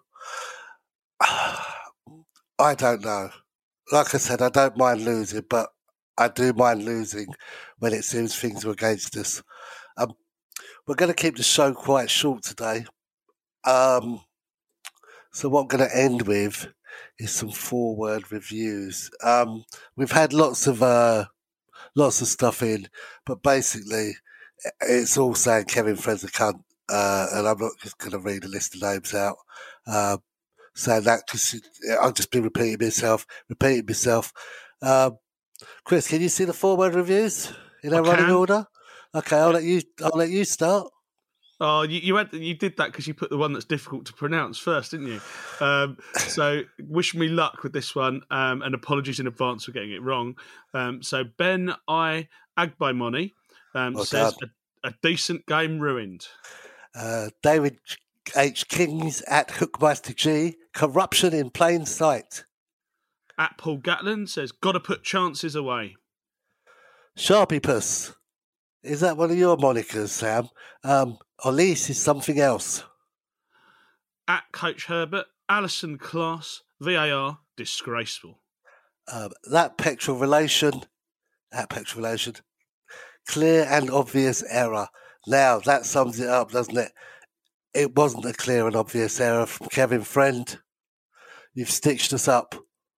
I don't know. Like I said, I don't mind losing, but I do mind losing when it seems things are against us. Um, we're going to keep the show quite short today. Um, so what I'm going to end with is some four-word reviews. Um, we've had lots of uh, lots of stuff in, but basically it's all saying Kevin Friend's a cunt, uh, and I'm not just going to read a list of names out. Uh, saying that because I'll just be repeating myself, repeating myself. Um, Chris, can you see the four-word reviews in our running order? Okay, I'll let you. I'll let you start. Oh, you you, had, you did that because you put the one that's difficult to pronounce first, didn't you? Um, so wish me luck with this one, um, and apologies in advance for getting it wrong. Um, so Ben I Agbaimoni um, well says a, a decent game ruined. Uh, David H. Kings at Hookmaster G, corruption in plain sight. At Paul Gatlin says, gotta put chances away. Sharpie Puss. Is that one of your monikers, Sam? Um, Olise is something else. At Coach Herbert, Alison Class, V A R, disgraceful. Um, that petrol relation, that petrol relation, clear and obvious error. Now, that sums it up, doesn't it? It wasn't a clear and obvious error from Kevin Friend. You've stitched us up.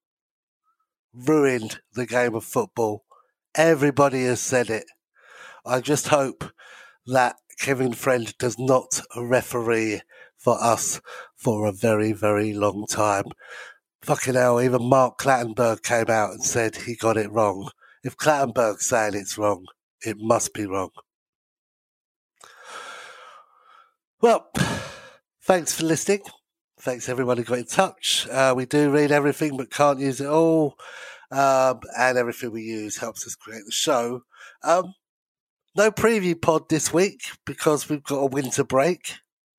Ruined the game of football. Everybody has said it. I just hope that Kevin Friend does not referee for us for a very, very long time. Fucking hell, even Mark Clattenburg came out and said he got it wrong. If Clattenburg's saying it's wrong, it must be wrong. Well, thanks for listening. Thanks everyone who got in touch. Uh, we do read everything but can't use it all. Um, and everything we use helps us create the show. Um, no preview pod this week because we've got a winter break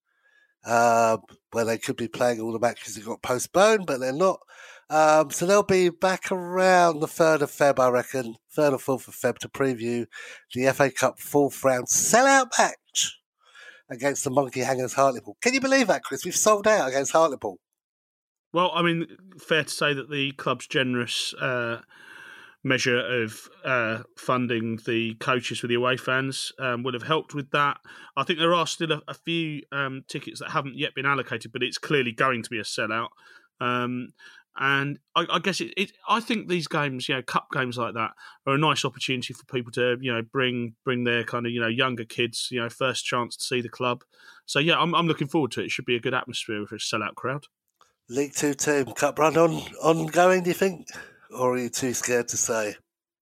um, where they could be playing all the matches that got postponed, but they're not. Um, so they'll be back around the third of Feb, I reckon, third or fourth of Feb to preview the F A Cup fourth round sellout match against the Monkey Hangers Hartlepool. Can you believe that, Chris? We've sold out against Hartlepool. Well, I mean, fair to say that the club's generous uh, measure of uh, funding the coaches for the away fans um, would have helped with that. I think there are still a, a few um, tickets that haven't yet been allocated, but it's clearly going to be a sellout. Um, and I, I guess it, it. I think these games, you know, cup games like that, are a nice opportunity for people to, you know, bring bring their kind of, you know, younger kids, you know, first chance to see the club. So yeah, I'm I'm looking forward to it. It should be a good atmosphere with a sellout crowd. League Two team cup run on ongoing, do you think, or are you too scared to say?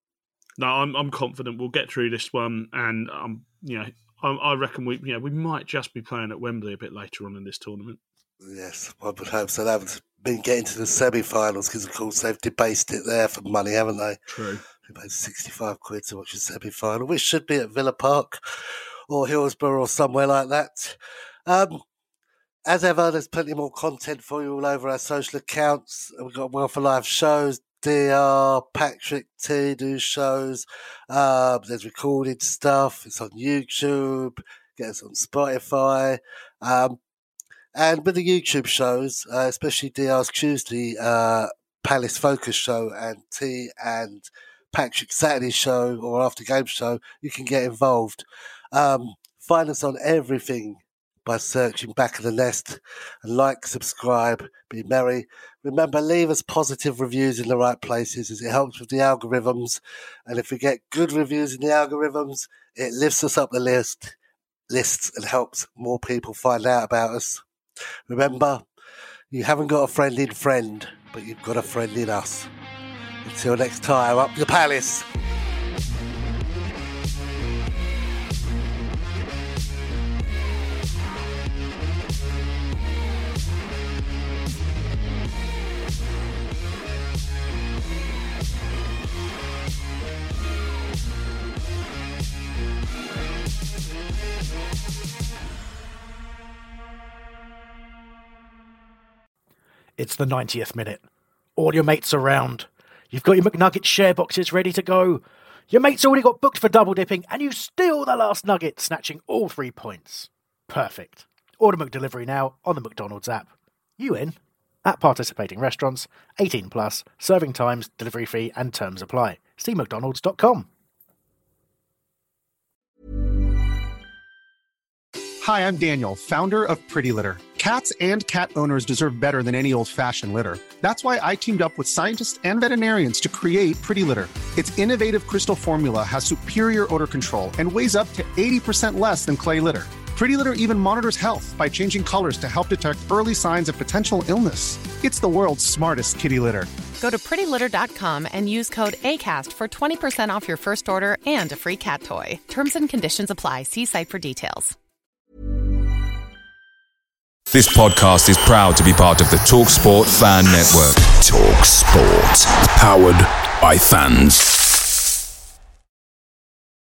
No, I'm I'm confident we'll get through this one, and um, you know, I, I reckon we, you know, we might just be playing at Wembley a bit later on in this tournament. Yes, I would hope so. They haven't been getting to the semi-finals because, of course, they've debased it there for money, haven't they? True. They paid sixty-five quid to watch a semi-final, which should be at Villa Park or Hillsborough or somewhere like that. Um, as ever, there's plenty more content for you all over our social accounts. We've got Well for Life shows. D R, Patrick T do shows. Um, there's recorded stuff. It's on YouTube. Get us on Spotify. Um, And with the YouTube shows, uh, especially D R's Tuesday uh, Palace Focus show and T and Patrick's Saturday show or after game show, you can get involved. Um, find us on everything by searching Back of the Nest. And like, subscribe, be merry. Remember, leave us positive reviews in the right places as it helps with the algorithms. And if we get good reviews in the algorithms, it lifts us up the list lists and helps more people find out about us. Remember, you haven't got a friend in friend, but you've got a friend in us. Until next time, up the Palace. It's the ninetieth minute. All your mates around. You've got your McNugget share boxes ready to go. Your mate's already got booked for double dipping, and you steal the last nugget, snatching all three points. Perfect. Order McDelivery now on the McDonald's app. You in? At participating restaurants, eighteen plus, serving times, delivery fee, and terms apply. See mcdonalds dot com. Hi, I'm Daniel, founder of Pretty Litter. Cats and cat owners deserve better than any old-fashioned litter. That's why I teamed up with scientists and veterinarians to create Pretty Litter. Its innovative crystal formula has superior odor control and weighs up to eighty percent less than clay litter. Pretty Litter even monitors health by changing colors to help detect early signs of potential illness. It's the world's smartest kitty litter. Go to pretty litter dot com and use code ACAST for twenty percent off your first order and a free cat toy. Terms and conditions apply. See site for details. This podcast is proud to be part of the TalkSport Fan Network. TalkSport. Powered by fans.